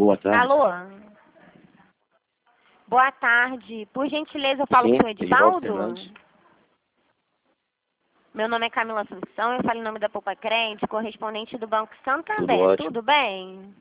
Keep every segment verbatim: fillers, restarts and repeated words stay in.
boa tarde. Alô? Boa tarde. Por gentileza, eu falo Sim, com o Edivaldo Edivaldo? Fernandes. Meu nome é Camila Assunção, eu falo em nome da Poupa Crente, correspondente do Banco Tudo Santander. ótimo. Tudo bem?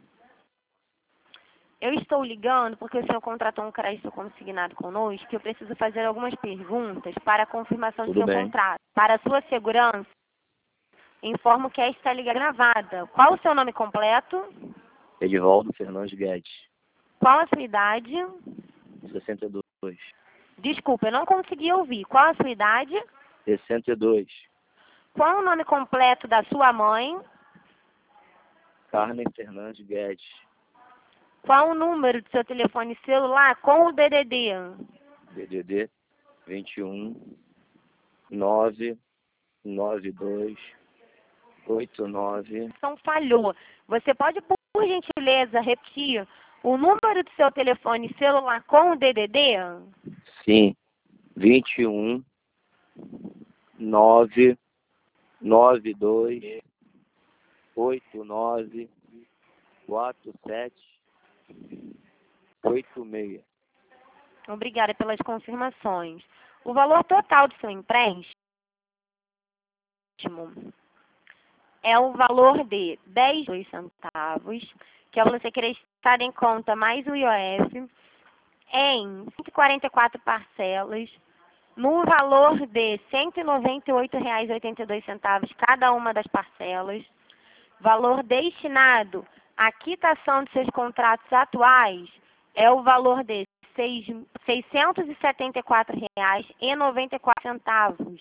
Eu estou ligando porque o senhor contratou um crédito consignado conosco e eu preciso fazer algumas perguntas para a confirmação do Tudo seu bem. contrato. Para a sua segurança, informo que esta liga é gravada. Qual o seu nome completo? Edivaldo Fernandes Guedes, Qual a sua idade? sessenta e dois. Desculpa, eu não consegui ouvir. Qual a sua idade? sessenta e dois. Qual o nome completo da sua mãe? Carmen Fernandes Guedes, Qual o número do seu telefone celular com o D D D? D D D vinte e um, nove nove dois, oito nove. Não falhou. Você pode, por gentileza, repetir o número do seu telefone celular com o D D D? Sim, vinte e um, nove nove dois, oito nove, quatro sete, oito seis. Obrigada pelas confirmações. O valor total do seu empréstimo é o valor de dez e dois centavos, que é você querer estar em conta mais o I O F, em cento e quarenta e quatro parcelas, no valor de cento e noventa e oito reais e oitenta e dois centavos cada uma das parcelas, valor destinado à quitação de seus contratos atuais é o valor de seiscentos e setenta e quatro reais e noventa e quatro centavos,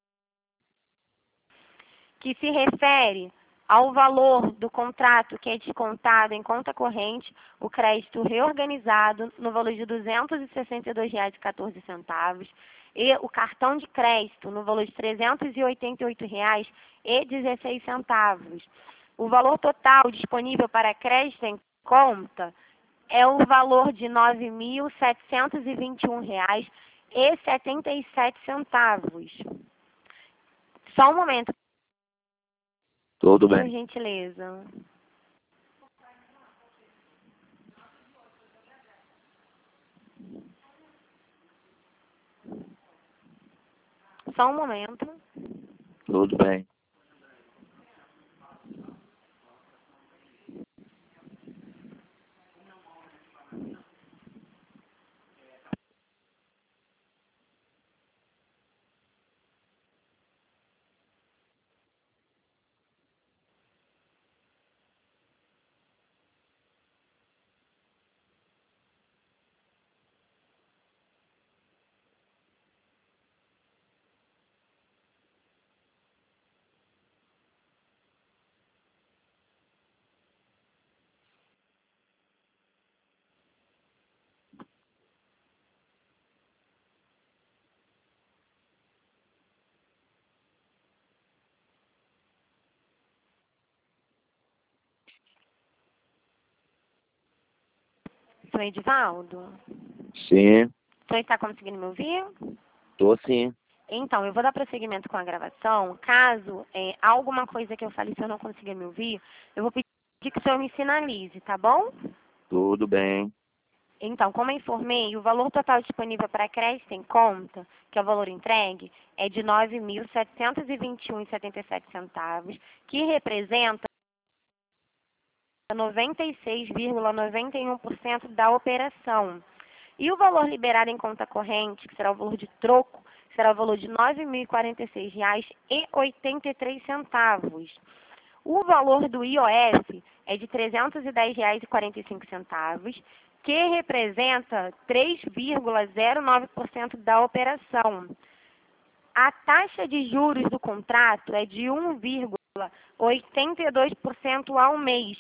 que se refere ao valor do contrato que é descontado em conta corrente, o crédito reorganizado no valor de duzentos e sessenta e dois reais e quatorze centavos e o cartão de crédito no valor de trezentos e oitenta e oito reais e dezesseis centavos. O valor total disponível para crédito em conta é o valor de nove mil setecentos e vinte e um reais e setenta e sete centavos. Só um momento, Tudo por bem. gentileza. Só um momento. Tudo bem. Sou Edivaldo? Sim, O senhor está conseguindo me ouvir? tô sim. Então, eu vou dar prosseguimento com a gravação. Caso é, alguma coisa que eu fale, se eu não conseguir me ouvir, eu vou pedir que o senhor me sinalize, tá bom? Tudo bem. Então, como eu informei, o valor total disponível para crédito em conta, que é o valor entregue, é de nove mil setecentos e vinte e um reais e setenta e sete centavos, que representa noventa e seis vírgula noventa e um por cento da operação. E o valor liberado em conta corrente, que será o valor de troco, será o valor de nove mil e quarenta e seis reais e oitenta e três centavos. O valor do I O F é de trezentos e dez reais e quarenta e cinco centavos, que representa três vírgula zero nove por cento da operação. A taxa de juros do contrato é de um vírgula oitenta e dois por cento ao mês.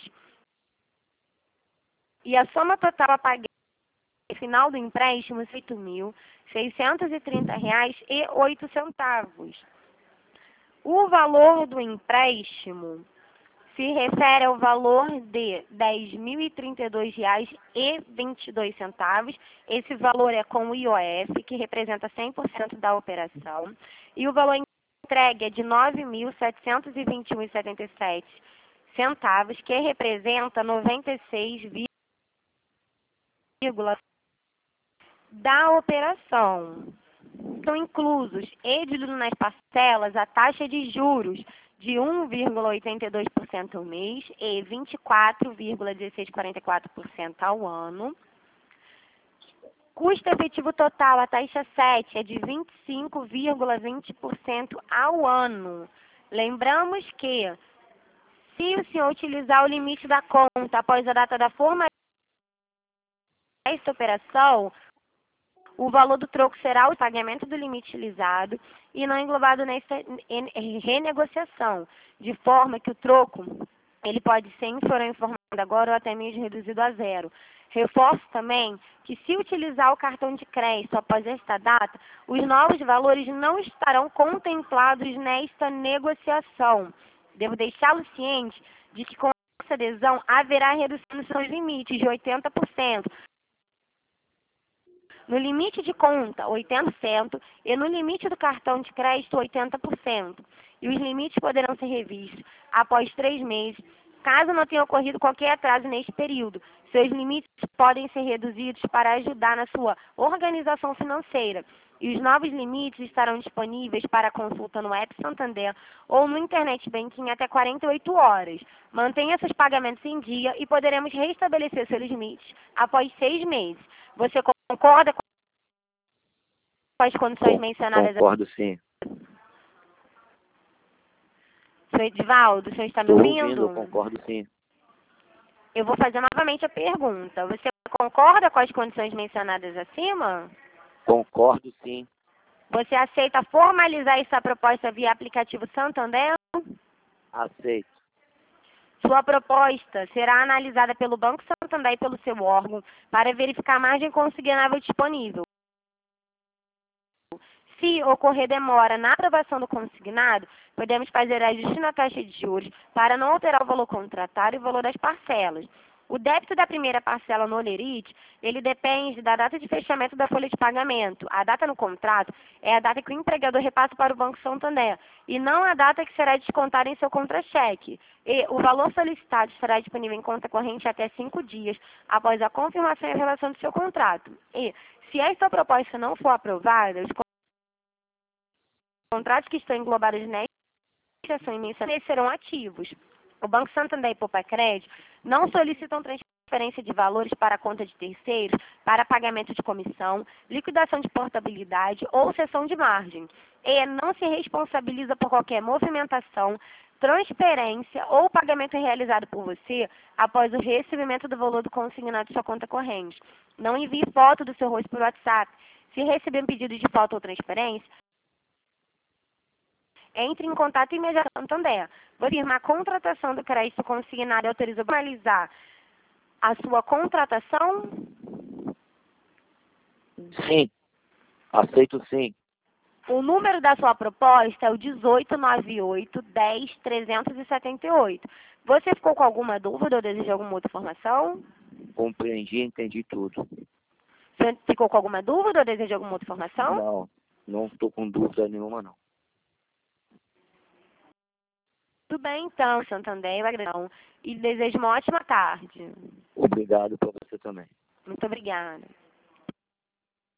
E a soma total a pagar no final do empréstimo é oito mil seiscentos e trinta reais e oito centavos. O valor do empréstimo se refere ao valor de dez mil e trinta e dois reais e vinte e dois centavos. Esse valor é com o I O F, que representa cem por cento da operação. E o valor entregue é de nove mil setecentos e vinte e um reais e setenta e sete centavos, que representa noventa e seis vírgula da operação. São inclusos, e dividido nas parcelas, a taxa de juros de um vírgula oitenta e dois por cento ao mês e vinte e quatro vírgula mil seiscentos e quarenta e quatro por cento ao ano. Custo efetivo total, a taxa sete, é de vinte e cinco vírgula vinte por cento ao ano. Lembramos que, se o senhor utilizar o limite da conta após a data da formalização desta operação, o valor do troco será o pagamento do limite utilizado e não englobado nesta renegociação, de forma que o troco ele pode ser inferior informado agora ou até mesmo reduzido a zero. Reforço também que, se utilizar o cartão de crédito após esta data, os novos valores não estarão contemplados nesta negociação. Devo deixá-lo ciente de que, com essa adesão, haverá redução nos seus limites de oitenta por cento. No limite de conta, oitenta por cento, e no limite do cartão de crédito, oitenta por cento. E os limites poderão ser revistos após três meses, caso não tenha ocorrido qualquer atraso neste período. Seus limites podem ser reduzidos para ajudar na sua organização financeira. E os novos limites estarão disponíveis para consulta no app Santander ou no Internet Banking até quarenta e oito horas. Mantenha seus pagamentos em dia e poderemos restabelecer seus limites após seis meses. Você concorda com as condições Com- mencionadas? Concordo, sim. Senhor Edivaldo, o senhor está me Estou ouvindo? ouvindo, eu concordo, sim. Eu vou fazer novamente a pergunta. Você concorda com as condições mencionadas acima? Concordo, sim. Você aceita formalizar essa proposta via aplicativo Santander? Aceito. Sua proposta será analisada pelo Banco Santander e pelo seu órgão para verificar a margem consignável disponível. Se ocorrer demora na aprovação do consignado, podemos fazer ajuste na taxa de juros para não alterar o valor contratado e o valor das parcelas. O débito da primeira parcela no Olerite, ele depende da data de fechamento da folha de pagamento. A data no contrato é a data que o empregador repassa para o Banco Santander e não a data que será descontada em seu contra-cheque. E o valor solicitado estará disponível em conta corrente até cinco dias após a confirmação e revelação do seu contrato. E, se esta proposta não for aprovada, os contratos que estão englobados nesta seção mencionada serão ativos. O Banco Santander e Poupa-Crédito não solicitam transferência de valores para a conta de terceiros para pagamento de comissão, liquidação de portabilidade ou cessão de margem. E não se responsabiliza por qualquer movimentação, transferência ou pagamento realizado por você após o recebimento do valor do consignado de sua conta corrente. Não envie foto do seu rosto por WhatsApp. Se receber um pedido de foto ou transferência, entre em contato imediatamente com o Santander. Vou firmar a contratação do crédito consignado e autoriza a formalizar a sua contratação? Sim. Aceito, sim. O número da sua proposta é o dezoito noventa e oito, dez, trezentos e setenta e oito. Você ficou com alguma dúvida ou deseja alguma outra informação? Compreendi, entendi tudo. Você ficou com alguma dúvida ou deseja alguma outra informação? Não, não estou com dúvida nenhuma, não. Tudo bem, então, Santander, eu agradeço e desejo uma ótima tarde. Obrigado para você também. Muito obrigada.